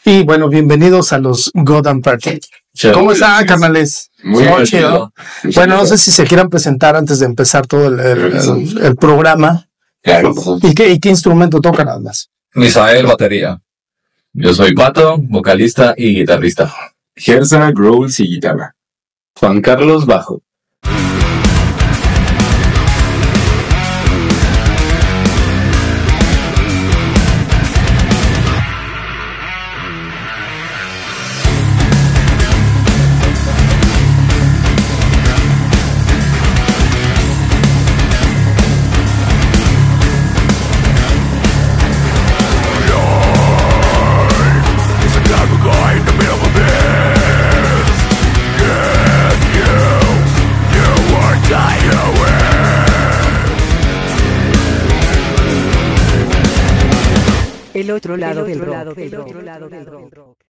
Y bueno, bienvenidos a los Gotham Party. ¿Cómo están, carnales? Muy chido. Bueno, no sé si se quieran presentar antes de empezar todo el programa. Claro. ¿Y qué instrumento tocan nada más? Misael, batería. Yo soy Pato, vocalista y guitarrista. Gersa, growls y guitarra. Juan Carlos, bajo. El otro lado del rock.